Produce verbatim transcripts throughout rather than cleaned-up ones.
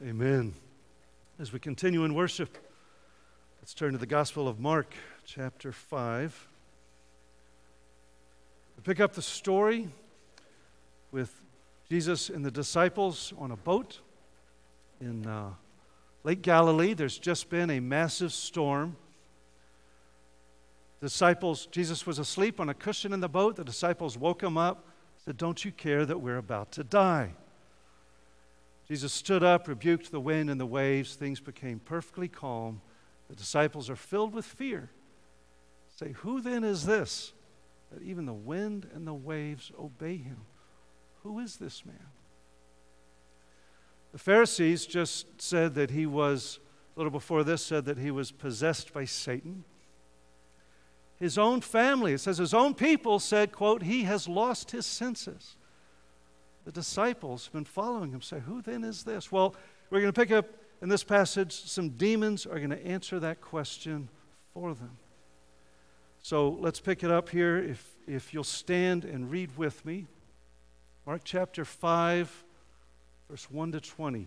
Amen. As we continue in worship, let's turn to the Gospel of Mark, chapter five. We pick up the story with Jesus and the disciples on a boat in uh, Lake Galilee. There's just been a massive storm. Disciples, Jesus was asleep on a cushion in the boat. The disciples woke him up, said, "Don't you care that we're about to die?" Jesus stood up, rebuked the wind and the waves. Things became perfectly calm. The disciples are filled with fear. Say, "Who then is this, that even the wind and the waves obey him? Who is this man?" The Pharisees just said that he was, a little before this, said that he was possessed by Satan. His own family, it says his own people said, quote, "He has lost his senses." The disciples have been following him, say, "Who then is this?" Well, we're going to pick up in this passage, some demons are going to answer that question for them. So let's pick it up here. If, if you'll stand and read with me. Mark chapter five, verse one to twenty.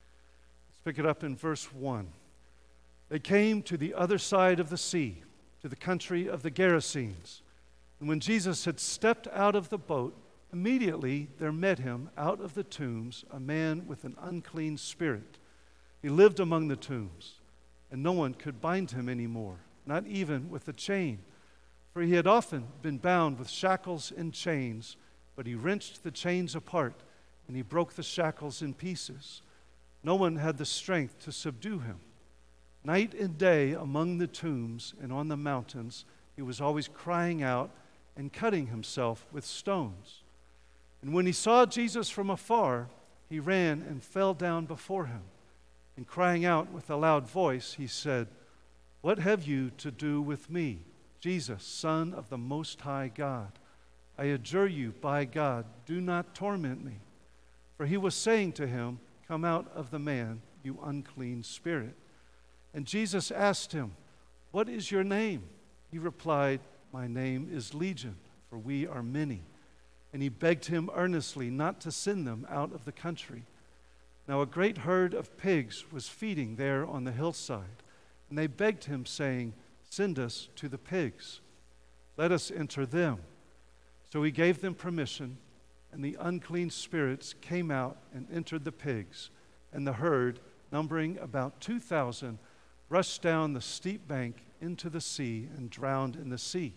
Let's pick it up in verse one. They came to the other side of the sea, to the country of the Gerasenes. And when Jesus had stepped out of the boat, immediately there met him out of the tombs a man with an unclean spirit. He lived among the tombs, and no one could bind him anymore, not even with a chain. For he had often been bound with shackles and chains, but he wrenched the chains apart, and he broke the shackles in pieces. No one had the strength to subdue him. Night and day among the tombs and on the mountains, he was always crying out and cutting himself with stones. And when he saw Jesus from afar, he ran and fell down before him. And crying out with a loud voice, he said, "What have you to do with me, Jesus, Son of the Most High God? I adjure you by God, do not torment me." For he was saying to him, "Come out of the man, you unclean spirit." And Jesus asked him, "What is your name?" He replied, "My name is Legion, for we are many." And he begged him earnestly not to send them out of the country. Now a great herd of pigs was feeding there on the hillside, and they begged him, saying, "Send us to the pigs. Let us enter them." So he gave them permission, and the unclean spirits came out and entered the pigs, and the herd, numbering about two thousand, rushed down the steep bank into the sea and drowned in the sea.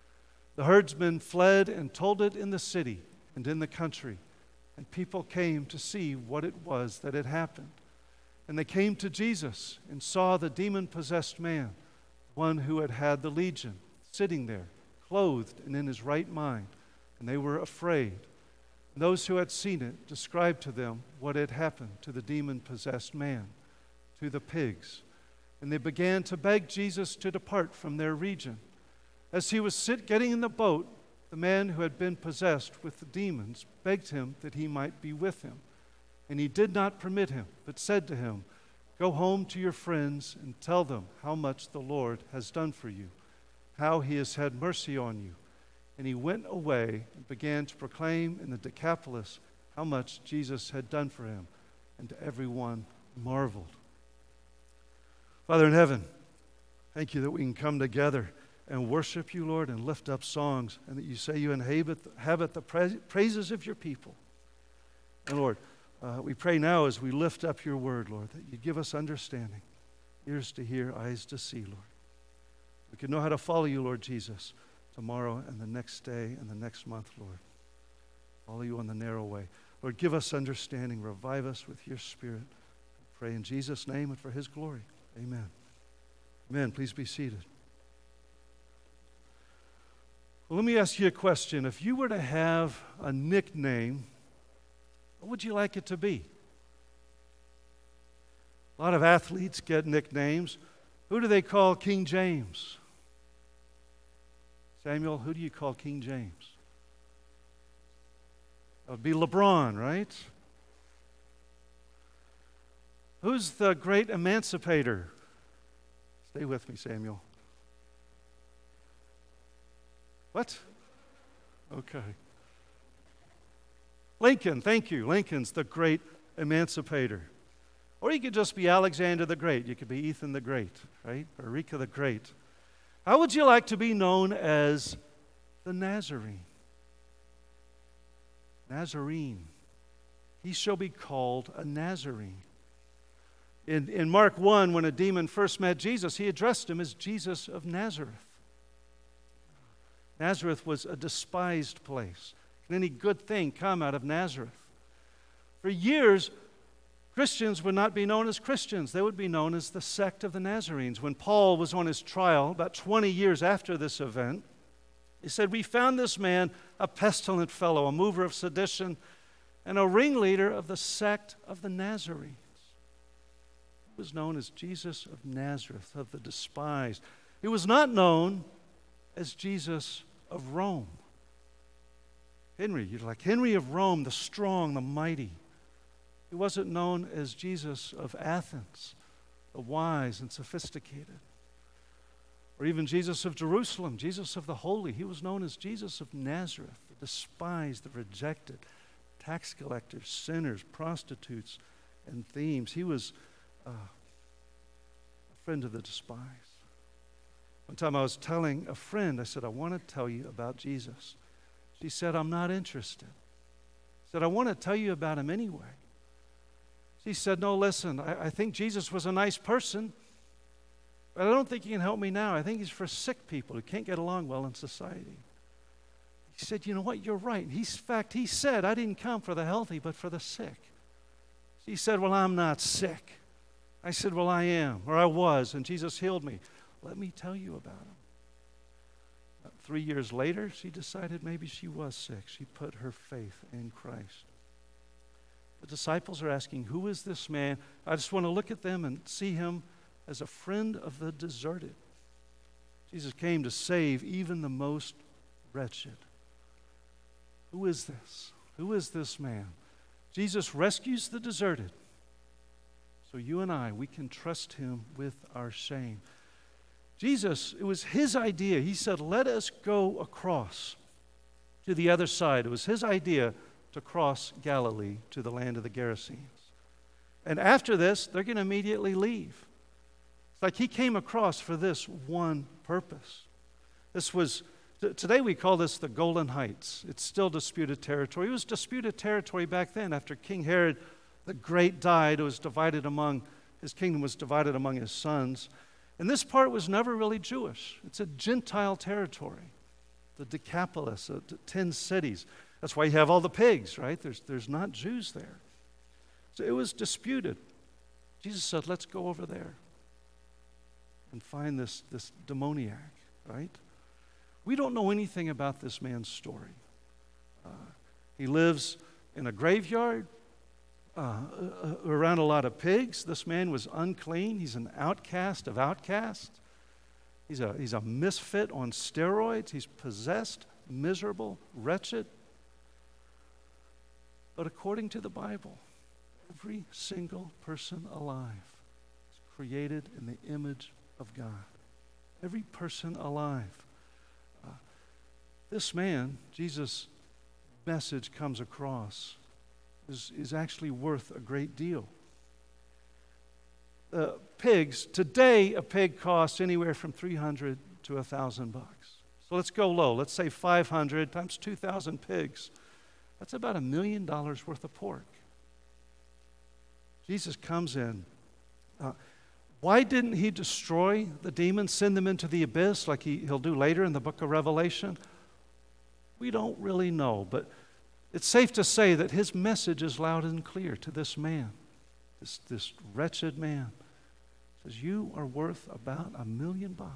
The herdsmen fled and told it in the city and in the country, and people came to see what it was that had happened. And they came to Jesus and saw the demon-possessed man, one who had had the legion, sitting there, clothed and in his right mind, and they were afraid. And those who had seen it described to them what had happened to the demon-possessed man, to the pigs. And they began to beg Jesus to depart from their region. As he was sit, getting in the boat, the man who had been possessed with the demons begged him that he might be with him. And he did not permit him, but said to him, "Go home to your friends and tell them how much the Lord has done for you, how he has had mercy on you." And he went away and began to proclaim in the Decapolis how much Jesus had done for him, and everyone marveled. Father in heaven, thank you that we can come together and worship you, Lord, and lift up songs, and that you say you inhabit, inhabit the praises of your people. And Lord, uh, we pray now as we lift up your word, Lord, that you give us understanding, ears to hear, eyes to see, Lord. We can know how to follow you, Lord Jesus, tomorrow and the next day and the next month, Lord. Follow you on the narrow way. Lord, give us understanding. Revive us with your Spirit. We pray in Jesus' name and for his glory. Amen. Amen. Please be seated. Well, let me ask you a question. If you were to have a nickname, what would you like it to be? A lot of athletes get nicknames. Who do they call King James? Samuel, who do you call King James? That would be LeBron, right? Who's the great emancipator? Stay with me, Samuel. What? Okay. Lincoln, thank you. Lincoln's the great emancipator. Or you could just be Alexander the Great. You could be Ethan the Great, right? Or Rika the Great. How would you like to be known as the Nazarene? Nazarene. He shall be called a Nazarene. In, in Mark one, when a demon first met Jesus, he addressed him as Jesus of Nazareth. Nazareth was a despised place. Can any good thing come out of Nazareth? For years, Christians would not be known as Christians. They would be known as the sect of the Nazarenes. When Paul was on his trial, about twenty years after this event, he said, "We found this man a pestilent fellow, a mover of sedition, and a ringleader of the sect of the Nazarenes." He was known as Jesus of Nazareth, of the despised. He was not known as Jesus of Rome. Henry, you're like Henry of Rome, the strong, the mighty. He wasn't known as Jesus of Athens, the wise and sophisticated. Or even Jesus of Jerusalem, Jesus of the holy. He was known as Jesus of Nazareth, the despised, the rejected, tax collectors, sinners, prostitutes, and thieves. He was uh, a friend of the despised. One time I was telling a friend, I said, "I want to tell you about Jesus." She said, "I'm not interested." I said, "I want to tell you about him anyway." She said, "No, listen, I, I think Jesus was a nice person, but I don't think he can help me now. I think he's for sick people who can't get along well in society." He said, "You know what, you're right. He's, in fact, he said, I didn't come for the healthy, but for the sick." She said, "Well, I'm not sick." I said, "Well, I am, or I was, and Jesus healed me." Let me tell you about him. About three years later, she decided maybe she was sick. She put her faith in Christ. The disciples are asking, who is this man? I just want to look at them and see him as a friend of the deserted. Jesus came to save even the most wretched. Who is this? Who is this man? Jesus rescues the deserted. So you and I, we can trust him with our shame. Jesus, it was his idea. He said, "Let us go across to the other side." It was his idea to cross Galilee to the land of the Gerasenes. And after this, they're going to immediately leave. It's like he came across for this one purpose. This was, today we call this the Golan Heights. It's still disputed territory. It was disputed territory back then. After King Herod the Great died, it was divided among, his kingdom was divided among his sons. And this part was never really Jewish. It's a Gentile territory. The Decapolis, uh, ten cities. That's why you have all the pigs, right? There's, there's not Jews there. So it was disputed. Jesus said, let's go over there and find this, this demoniac, right? We don't know anything about this man's story. Uh, he lives in a graveyard uh, uh, around a lot of pigs. This man was unclean. He's an outcast of outcasts. He's a, he's a misfit on steroids. He's possessed, miserable, wretched. But according to the Bible, every single person alive is created in the image of God. Every person alive. Uh, this man, Jesus' message comes across, is, is actually worth a great deal. Uh, pigs, today a pig costs anywhere from three hundred to one thousand bucks. So let's go low. Let's say five hundred times two thousand pigs. That's about a million dollars worth of pork. Jesus comes in. Uh, why didn't he destroy the demons, send them into the abyss like he, he'll do later in the book of Revelation? We don't really know, but it's safe to say that his message is loud and clear to this man, this, this wretched man. He says, you are worth about a million bucks.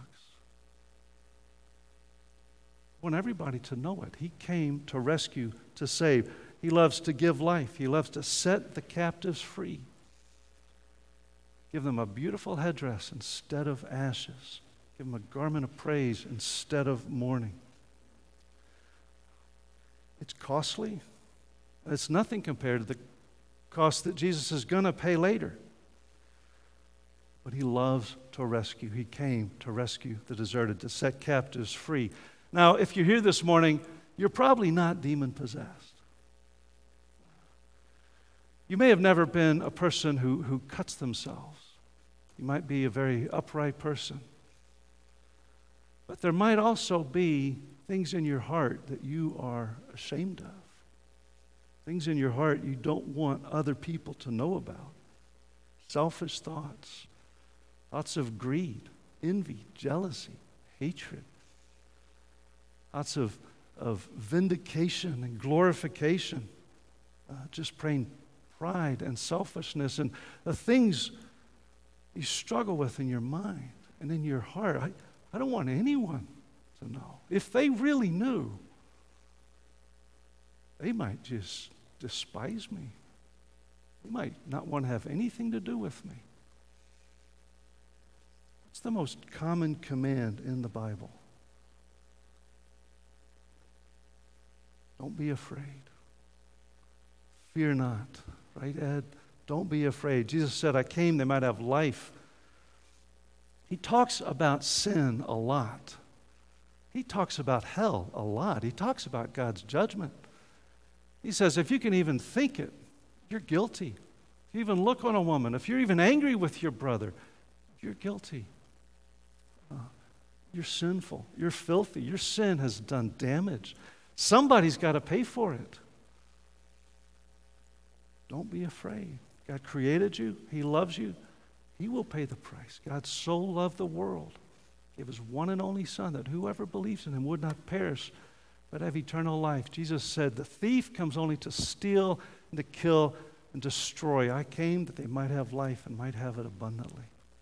I want everybody to know it. He came to rescue, to save. He loves to give life. He loves to set the captives free. Give them a beautiful headdress instead of ashes. Give them a garment of praise instead of mourning. It's costly. It's nothing compared to the cost that Jesus is going to pay later. But he loves to rescue. He came to rescue the deserted, to set captives free. Now, if you're here this morning, you're probably not demon-possessed. You may have never been a person who, who cuts themselves. You might be a very upright person. But there might also be things in your heart that you are ashamed of. Things in your heart you don't want other people to know about. Selfish thoughts, thoughts of greed, envy, jealousy, hatred. Lots of, of vindication and glorification. Uh, just plain pride and selfishness and the things you struggle with in your mind and in your heart. I, I don't want anyone to know. If they really knew, they might just despise me. They might not want to have anything to do with me. What's the most common command in the Bible? Don't be afraid. Fear not. Right, Ed? Don't be afraid. Jesus said, I came they might have life. He talks about sin a lot. He talks about hell a lot. He talks about God's judgment. He says, if you can even think it, you're guilty. If you even look on a woman, if you're even angry with your brother, you're guilty. Uh, you're sinful. You're filthy. Your sin has done damage. Somebody's got to pay for it. Don't be afraid. God created you. He loves you. He will pay the price. God so loved the world. He gave his one and only Son that whoever believes in him would not perish but have eternal life. Jesus said, the thief comes only to steal and to kill and destroy. I came that they might have life and might have it abundantly.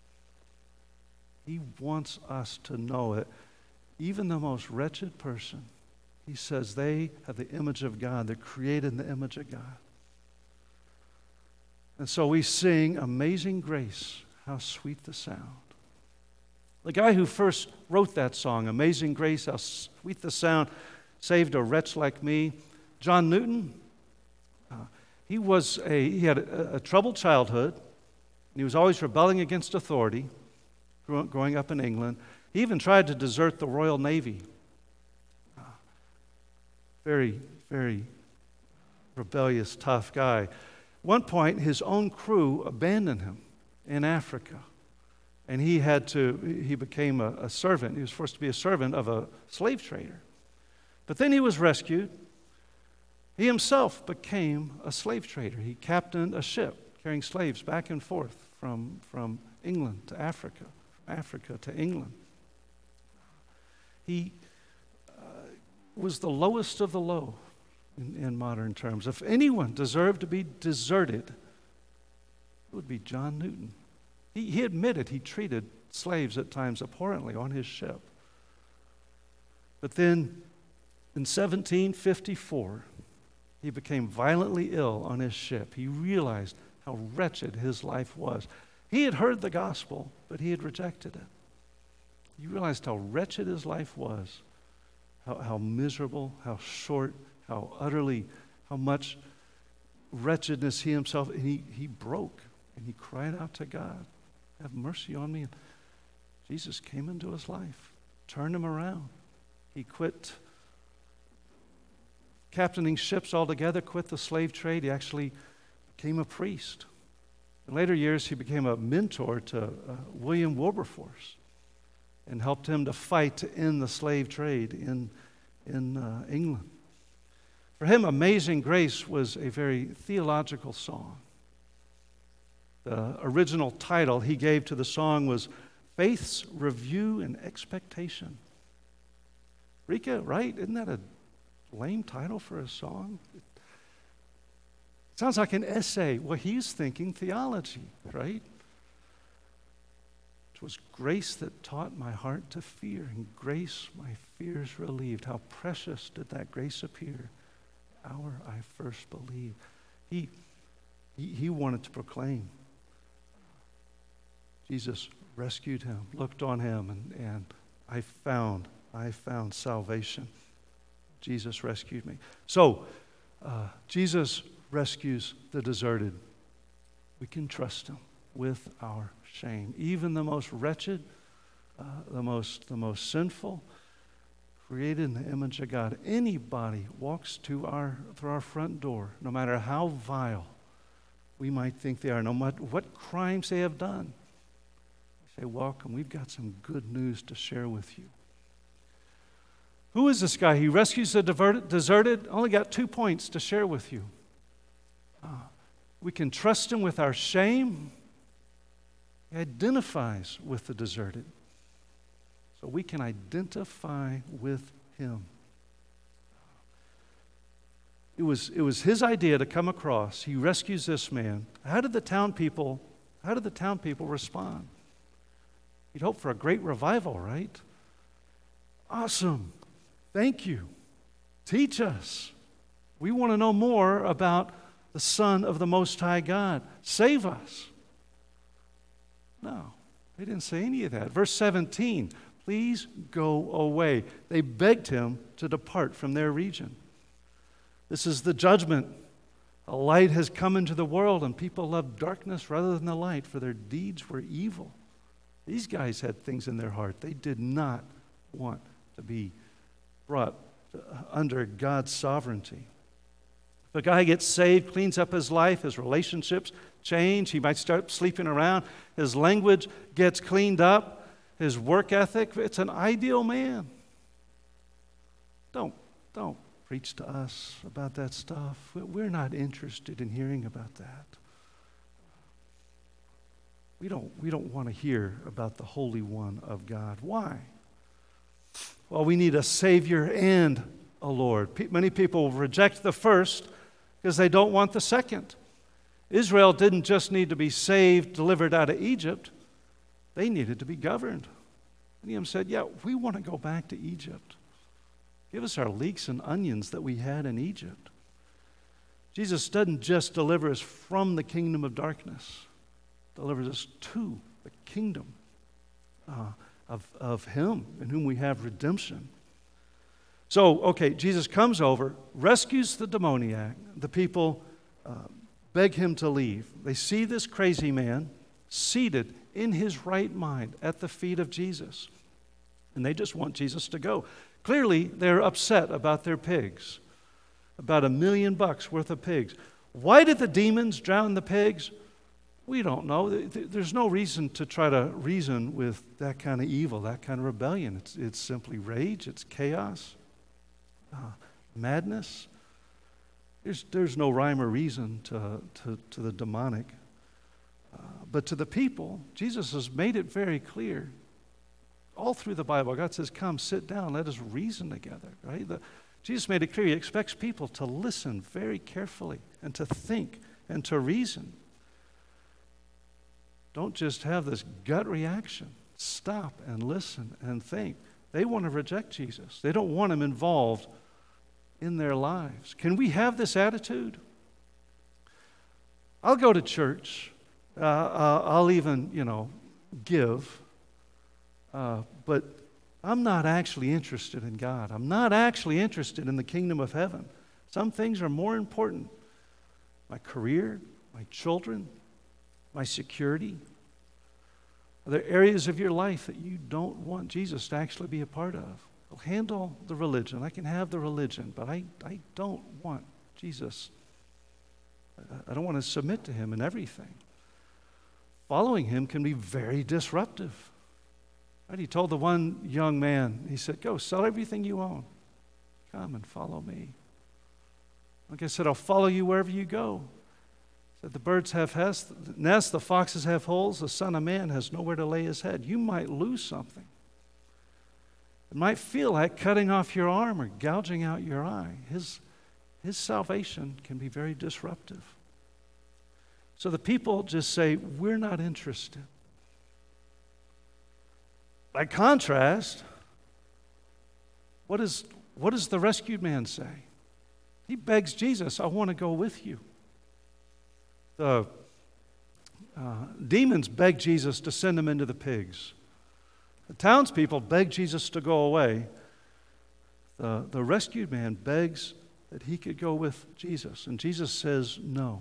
He wants us to know it. Even the most wretched person, he says they have the image of God. They're created in the image of God. And so we sing, Amazing Grace, how sweet the sound. The guy who first wrote that song, Amazing Grace, how sweet the sound, saved a wretch like me, John Newton, uh, he was a, he had a, a troubled childhood, and he was always rebelling against authority, growing up in England. He even tried to desert the Royal Navy. Uh, very, very rebellious, tough guy. At one point, his own crew abandoned him in Africa, and he had to, he became a, a servant. He was forced to be a servant of a slave trader. But then he was rescued. He himself became a slave trader. He captained a ship carrying slaves back and forth from, from England to Africa, from Africa to England. He uh, was the lowest of the low in, in modern terms. If anyone deserved to be deserted, it would be John Newton. He, he admitted he treated slaves at times abhorrently on his ship. But then in seventeen fifty-four, he became violently ill on his ship. He realized how wretched his life was. He had heard the gospel, but he had rejected it. He realized how wretched his life was, how, how miserable, how short, how utterly, how much wretchedness he himself, and he, he broke, and he cried out to God, have mercy on me. And Jesus came into his life, turned him around. He quit captaining ships altogether, quit the slave trade. He actually became a priest. In later years, he became a mentor to uh, William Wilberforce and helped him to fight to end the slave trade in, in uh, England. For him, Amazing Grace was a very theological song. The original title he gave to the song was Faith's Review and Expectation. Rika, right? Isn't that a lame title for a song? It sounds like an essay. Well, he's thinking theology, right? It was grace that taught my heart to fear, and grace my fears relieved. How precious did that grace appear, the hour I first believed. He, he, he wanted to proclaim. Jesus rescued him, looked on him, and, and I found, I found salvation. Jesus rescued me. So, uh, Jesus rescues the deserted. We can trust him with our shame. Even the most wretched, uh, the most the most sinful, created in the image of God. Anybody walks to our through our front door, no matter how vile, we might think they are, no matter what crimes they have done. We say, welcome, we've got some good news to share with you. Who is this guy? He rescues the diverted, deserted. Only got two points to share with you. Uh, we can trust him with our shame. He identifies with the deserted. So we can identify with him. It was, it was his idea to come across. He rescues this man. How did the town people, how did the town people respond? You'd hope for a great revival, right? Awesome. Thank you. Teach us. We want to know more about the Son of the Most High God. Save us. No, they didn't say any of that. Verse seventeen, please go away. They begged him to depart from their region. This is the judgment. A light has come into the world, and people love darkness rather than the light, for their deeds were evil. These guys had things in their heart. They did not want to be brought under God's sovereignty. If a guy gets saved, cleans up his life, his relationships change, he might start sleeping around, his language gets cleaned up, his work ethic, it's an ideal man. Don't, don't preach to us about that stuff. We're not interested in hearing about that. We don't, we don't want to hear about the Holy One of God. Why? Well, we need a Savior and a Lord. Pe- many people reject the first because they don't want the second. Israel didn't just need to be saved, delivered out of Egypt. They needed to be governed. And he said, yeah, we want to go back to Egypt. Give us our leeks and onions that we had in Egypt. Jesus doesn't just deliver us from the kingdom of darkness. He delivers us to the kingdom uh, of, of him in whom we have redemption. So, okay, Jesus comes over, rescues the demoniac. The people uh, beg him to leave. They see this crazy man seated in his right mind at the feet of Jesus. And they just want Jesus to go. Clearly, they're upset about their pigs, about a million bucks worth of pigs. Why did the demons drown the pigs? We don't know. There's no reason to try to reason with that kind of evil, that kind of rebellion. It's, it's simply rage, it's chaos, uh, madness. There's, there's no rhyme or reason to, to, to the demonic. Uh, but to the people, Jesus has made it very clear. All through the Bible, God says, come, sit down, let us reason together, right? The, Jesus made it clear. He expects people to listen very carefully and to think and to reason. Don't just have this gut reaction. Stop and listen and think. They want to reject Jesus. They don't want him involved in their lives. Can we have this attitude? I'll go to church. Uh, uh, I'll even, you know, give. Uh, but I'm not actually interested in God. I'm not actually interested in the kingdom of heaven. Some things are more important. My career, my children, my security. Are there areas of your life that you don't want Jesus to actually be a part of? I'll handle the religion. I can have the religion, but I, I don't want Jesus. I don't want to submit to him in everything. Following him can be very disruptive. Right? He told the one young man, he said, go, sell everything you own. Come and follow me. Like I said, I'll follow you wherever you go. He said, the birds have nests, the foxes have holes, the Son of Man has nowhere to lay his head. You might lose something. It might feel like cutting off your arm or gouging out your eye. His, his salvation can be very disruptive. So the people just say, we're not interested. By contrast, what, is, what does the rescued man say? He begs Jesus, I want to go with you. The uh, demons beg Jesus to send them into the pigs. The townspeople beg Jesus to go away. The, the rescued man begs that he could go with Jesus. And Jesus says no.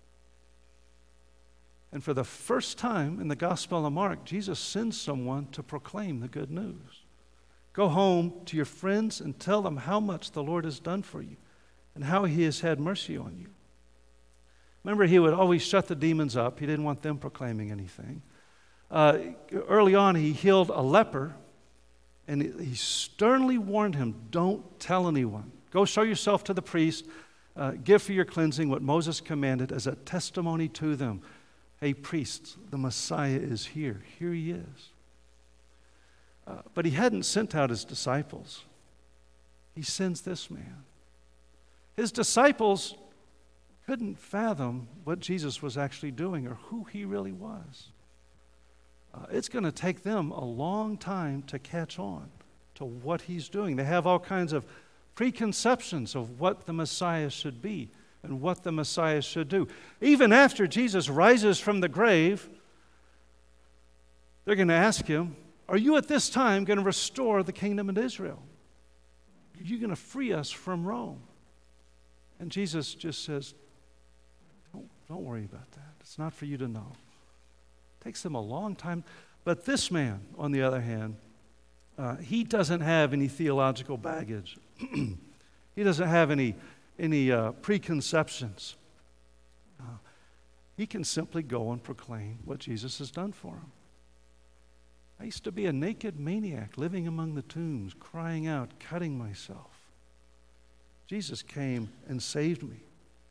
And for the first time in the Gospel of Mark, Jesus sends someone to proclaim the good news. Go home to your friends and tell them how much the Lord has done for you and how he has had mercy on you. Remember, he would always shut the demons up. He didn't want them proclaiming anything. Uh, early on, he healed a leper, and he sternly warned him, don't tell anyone. Go show yourself to the priest. Uh, give for your cleansing what Moses commanded as a testimony to them. Hey, priests, the Messiah is here. Here he is. Uh, but he hadn't sent out his disciples. He sends this man. His disciples couldn't fathom what Jesus was actually doing or who he really was. Uh, it's going to take them a long time to catch on to what he's doing. They have all kinds of preconceptions of what the Messiah should be and what the Messiah should do. Even after Jesus rises from the grave, they're going to ask him, are you at this time going to restore the kingdom of Israel? Are you going to free us from Rome? And Jesus just says, don't, don't worry about that. It's not for you to know. It takes them a long time. But this man, on the other hand, uh, he doesn't have any theological baggage. He doesn't have any, any uh, preconceptions. Uh, he can simply go and proclaim what Jesus has done for him. I used to be a naked maniac living among the tombs, crying out, cutting myself. Jesus came and saved me.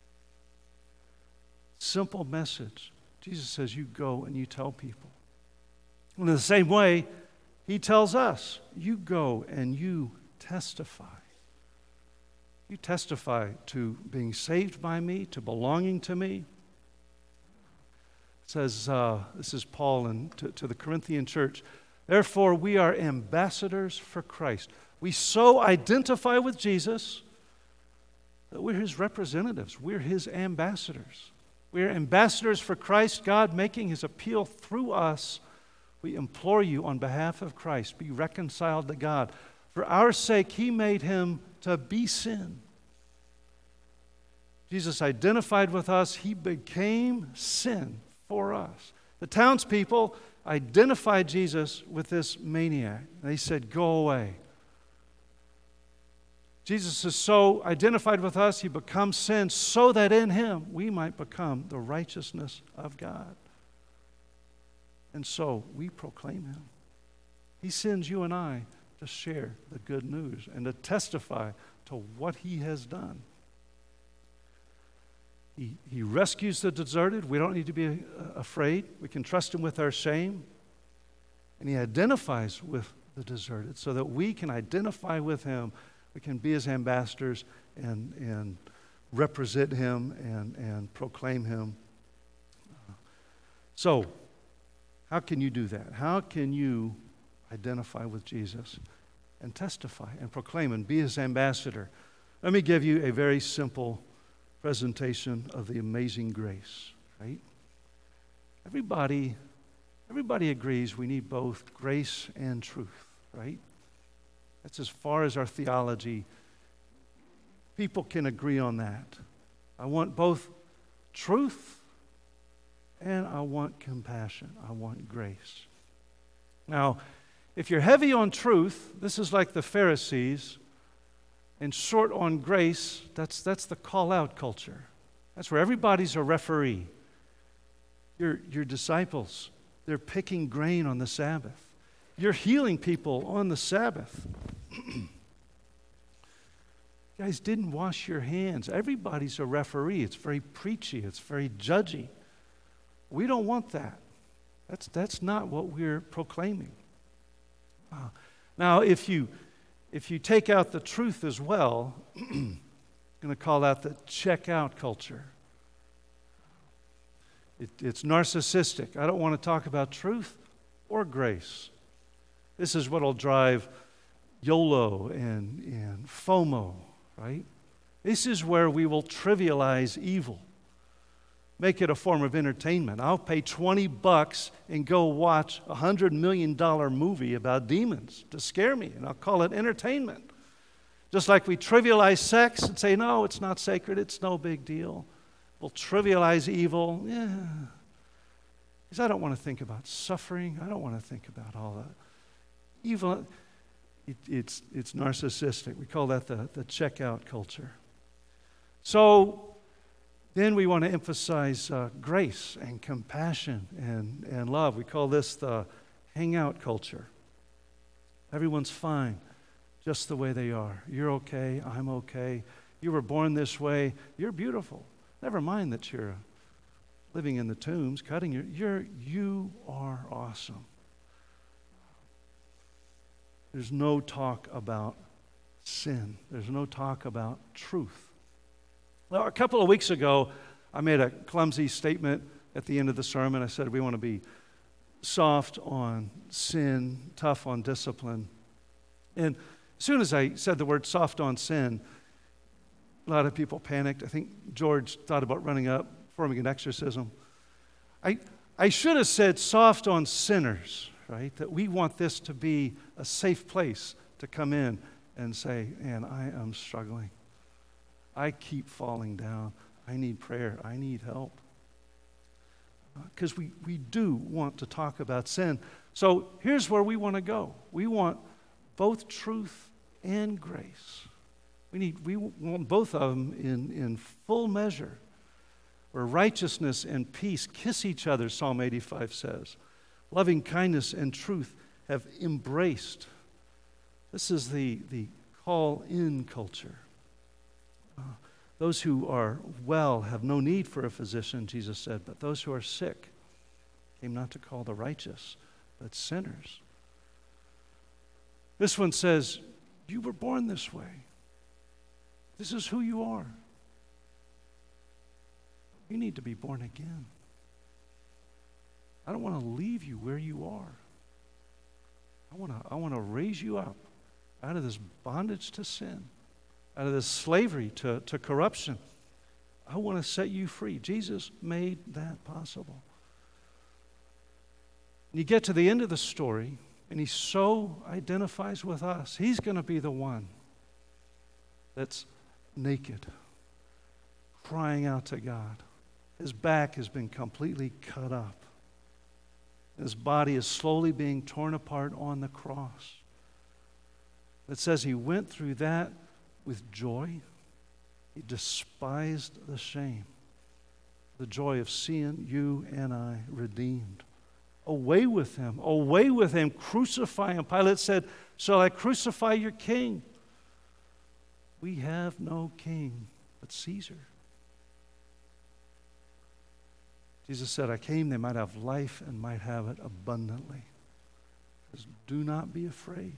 Simple message. Jesus says, you go and you tell people. And in the same way, he tells us, you go and you testify. You testify to being saved by me, to belonging to me. It says, uh, this is Paul and to, to the Corinthian church, therefore we are ambassadors for Christ. We so identify with Jesus that we're his representatives. We're his ambassadors. We're ambassadors for Christ, God making his appeal through us. We implore you on behalf of Christ, be reconciled to God. For our sake, he made him to be sin. Jesus identified with us. He became sin for us. The townspeople identified Jesus with this maniac. They said, go away. Jesus is so identified with us, he becomes sin so that in him we might become the righteousness of God. And so we proclaim him. He sends you and I to share the good news and to testify to what he has done. He, he rescues the deserted. We don't need to be uh, afraid. We can trust him with our shame. And he identifies with the deserted so that we can identify with him. We can be his ambassadors and, and represent him and, and proclaim him. So, how can you do that? How can you identify with Jesus and testify and proclaim and be his ambassador? Let me give you a very simple presentation of the amazing grace, right? Everybody, everybody agrees we need both grace and truth, right? That's as far as our theology. People can agree on that. I want both truth and I want compassion. I want grace. Now, if you're heavy on truth, this is like the Pharisees, and short on grace, that's, that's the call-out culture. That's where everybody's a referee. Your, your disciples, they're picking grain on the Sabbath. You're healing people on the Sabbath. You guys didn't wash your hands. Everybody's a referee. It's very preachy. It's very judgy. We don't want that. That's, that's not what we're proclaiming. Uh, now, if you, if you take out the truth as well, I'm going to call that the check-out culture. It, it's narcissistic. I don't want to talk about truth or grace. This is what will drive YOLO and, and FOMO, right? This is where we will trivialize evil, make it a form of entertainment. I'll pay twenty bucks and go watch a one hundred million dollars movie about demons to scare me, and I'll call it entertainment. Just like we trivialize sex and say, no, it's not sacred, it's no big deal. We'll trivialize evil. Yeah. Because I don't want to think about suffering. I don't want to think about all that. Evil, it, it's, it's narcissistic. We call that the, the checkout culture. So Then we want to emphasize uh, grace and compassion and, and love. We call this the hangout culture. Everyone's fine just the way they are. You're okay, I'm okay. You were born this way, you're beautiful. Never mind that you're living in the tombs, cutting your, you're, you are awesome. There's no talk about sin. There's no talk about truth. Now, a couple of weeks ago, I made a clumsy statement at the end of the sermon. I said we want to be soft on sin, tough on discipline. And as soon as I said the word soft on sin, a lot of people panicked. I think George thought about running up, performing an exorcism. I, I should have said soft on sinners, right? That we want this to be a safe place to come in and say, man, I am struggling. I keep falling down. I need prayer. I need help. Because uh, we, we do want to talk about sin. So here's where we want to go. We want both truth and grace. We need we want both of them in, in full measure. Where righteousness and peace kiss each other, Psalm eighty-five says. Loving kindness and truth have embraced. This is the, the call-in culture. Uh, those who are well have no need for a physician, Jesus said, but those who are sick came not to call the righteous, but sinners. This one says, you were born this way. This is who you are. You need to be born again. I don't want to leave you where you are. I want to, I want to raise you up out of this bondage to sin, out of this slavery to, to corruption. I want to set you free. Jesus made that possible. And you get to the end of the story, and he so identifies with us. He's going to be the one that's naked, crying out to God. His back has been completely cut up. His body is slowly being torn apart on the cross. It says he went through that with joy. He despised the shame. The joy of seeing you and I redeemed. Away with him. Away with him. Crucify him. Pilate said, shall I crucify your king? We have no king but Caesar. Jesus said, I came they might have life and might have it abundantly. He says, do not be afraid.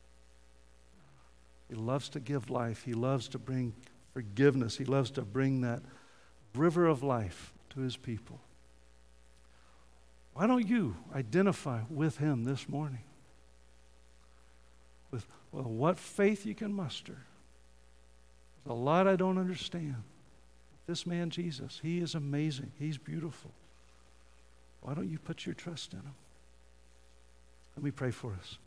He loves to give life. He loves to bring forgiveness. He loves to bring that river of life to his people. Why don't you identify with him this morning? With well, what faith you can muster. There's a lot I don't understand. This man, Jesus, he is amazing. He's beautiful. Why don't you put your trust in him? Let me pray for us.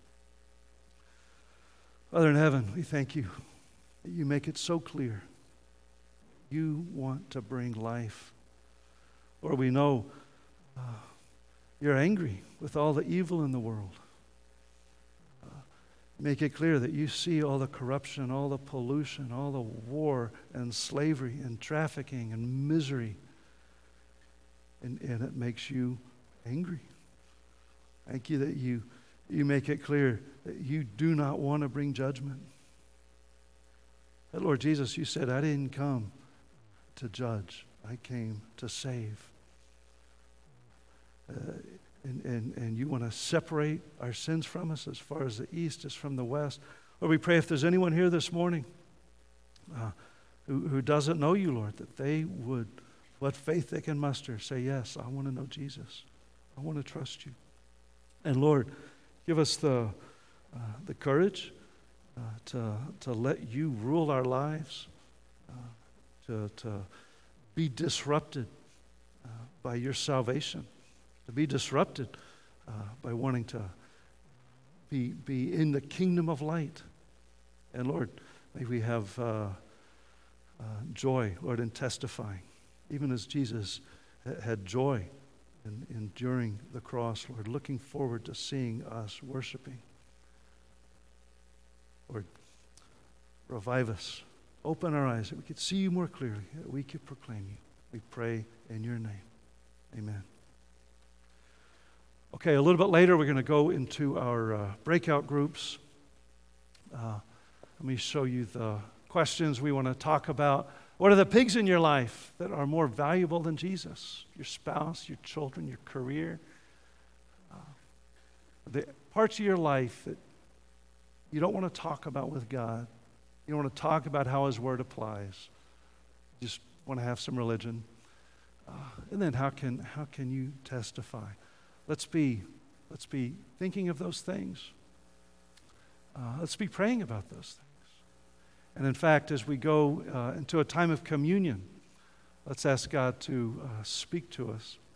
Father in heaven, we thank you that you make it so clear. You want to bring life. Lord, we know uh, you're angry with all the evil in the world. Uh, make it clear that you see all the corruption, all the pollution, all the war and slavery and trafficking and misery. And, and it makes you angry. Thank you that you, you make it clear that you do not want to bring judgment. But Lord Jesus, you said, I didn't come to judge. I came to save. Uh, and, and, and you want to separate our sins from us as far as the east is from the west. Lord, we pray if there's anyone here this morning uh, who, who doesn't know you, Lord, that they would, what faith they can muster, say, yes, I want to know Jesus. I want to trust you. And Lord, give us the, uh, the courage uh, to, to let you rule our lives, uh, to, to be disrupted uh, by your salvation, to be disrupted uh, by wanting to be, be in the kingdom of light. And Lord, may we have uh, uh, joy, Lord, in testifying, even as Jesus had joy in enduring the cross, Lord, looking forward to seeing us worshiping. Lord, revive us. Open our eyes that we could see you more clearly, that we could proclaim you. We pray in your name. Amen. Okay, a little bit later, we're going to go into our uh, breakout groups. Uh, let me show you the questions we want to talk about. What are the pigs in your life that are more valuable than Jesus? Your spouse, your children, your career. Uh, the parts of your life that you don't want to talk about with God. You don't want to talk about how His Word applies. You just want to have some religion. Uh, and then how can how can you testify? Let's be let's be thinking of those things. Uh, let's be praying about those things. And in fact, as we go uh, into a time of communion, let's ask God to uh, speak to us.